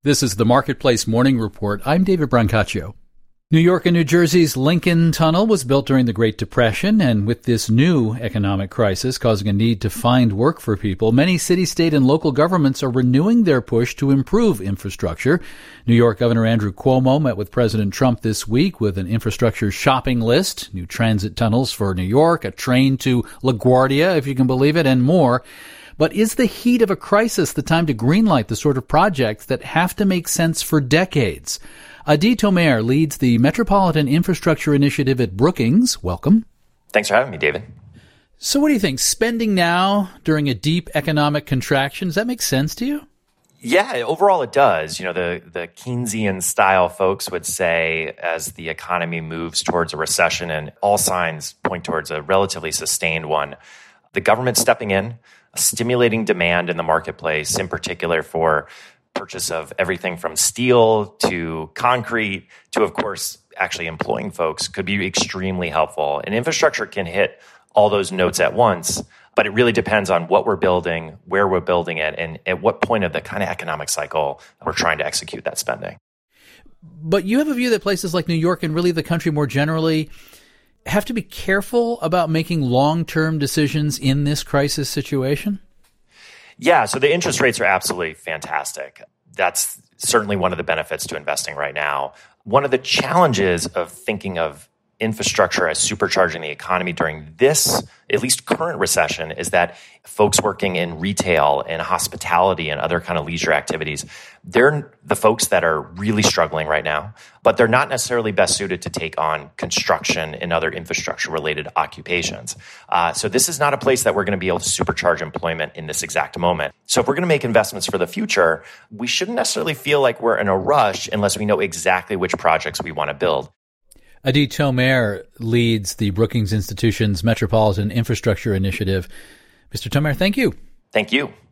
This is the Marketplace Morning Report. I'm David Brancaccio. New York and New Jersey's Lincoln Tunnel was built during the Great Depression, and with this new economic crisis causing a need to find work for people, many city, state, and local governments are renewing their push to improve infrastructure. New York Governor Andrew Cuomo met with President Trump this week with an infrastructure shopping list, new transit tunnels for New York, a train to LaGuardia, if you can believe it, and more. But is the heat of a crisis the time to greenlight the sort of projects that have to make sense for decades? Adi Tomer leads the Metropolitan Infrastructure Initiative at Brookings. Welcome. Thanks for having me, David. So what do you think? Spending now during a deep economic contraction, does that make sense to you? Yeah, overall it does. You know, the Keynesian style folks would say as the economy moves towards a recession, and all signs point towards a relatively sustained one, the government stepping in, stimulating demand in the marketplace, in particular for purchase of everything from steel to concrete to, of course, actually employing folks could be extremely helpful. And infrastructure can hit all those notes at once, but it really depends on what we're building, where we're building it, and at what point of the kind of economic cycle we're trying to execute that spending. But you have a view that places like New York and really the country more generally have to be careful about making long-term decisions in this crisis situation? Yeah, so the interest rates are absolutely fantastic. That's certainly one of the benefits to investing right now. One of the challenges of thinking of infrastructure as supercharging the economy during this, at least current recession, is that folks working in retail and hospitality and other kind of leisure activities, they're the folks that are really struggling right now, but they're not necessarily best suited to take on construction and other infrastructure-related occupations. So this is not a place that we're going to be able to supercharge employment in this exact moment. So if we're going to make investments for the future, we shouldn't necessarily feel like we're in a rush unless we know exactly which projects we want to build. Adi Tomer leads the Brookings Institution's Metropolitan Infrastructure Initiative. Mr. Tomer, thank you. Thank you.